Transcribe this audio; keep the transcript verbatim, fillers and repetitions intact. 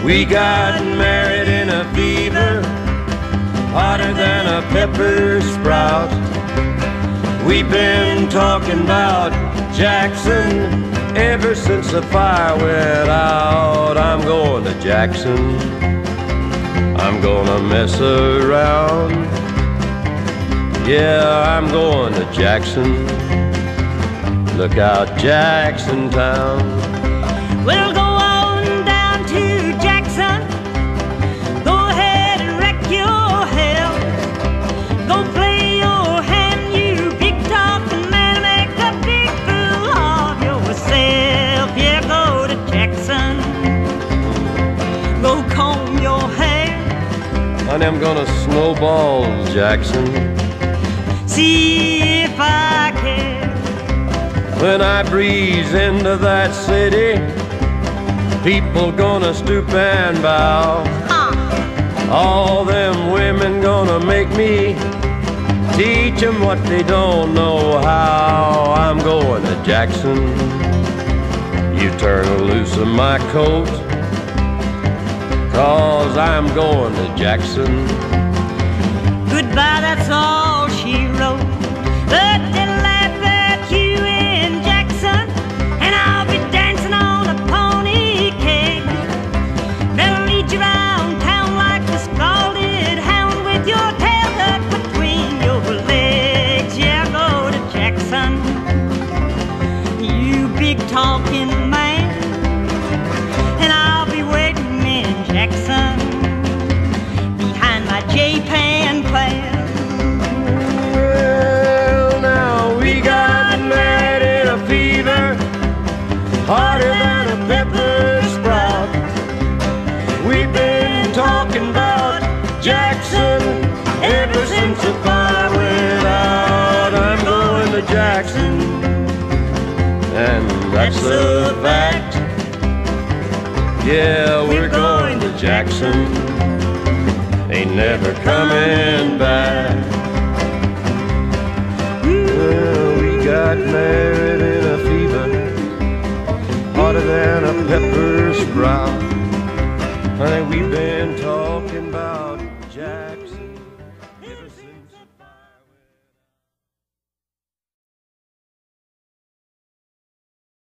We got married in a fever, hotter than a pepper sprout. We've been talking about Jackson ever since the fire went out. I'm going to Jackson, I'm gonna mess around. Yeah, I'm going to Jackson. Look out, Jackson Town. We'll go on down to Jackson. Go ahead and wreck your hell. Go play your hand, you big talking man. Make a big fool of yourself. Yeah, go to Jackson. Go comb your hair. Honey, I'm gonna snowball Jackson. See if I care. When I breeze into that city, people gonna stoop and bow. Uh. All them women gonna make me teach them what they don't know how. I'm going to Jackson. You turn loose of my coat, 'cause I'm going to Jackson. Goodbye, that's all she wrote. But they'll laugh at you in Jackson, and I'll be dancing on a pony cake. They'll lead you around town like a scalded hound with your tail tucked between your legs. Yeah, go to Jackson, you big talking man, and I'll be waiting in Jackson behind my J-Pan plan. Hotter than a pepper sprout. We've been talking about Jackson ever since the fire went out. I'm going to Jackson, and that's a fact. Yeah, we're going to Jackson, ain't never coming back. Well, we got married in a fever, hotter than a pepper sprout. Honey, we've been talking about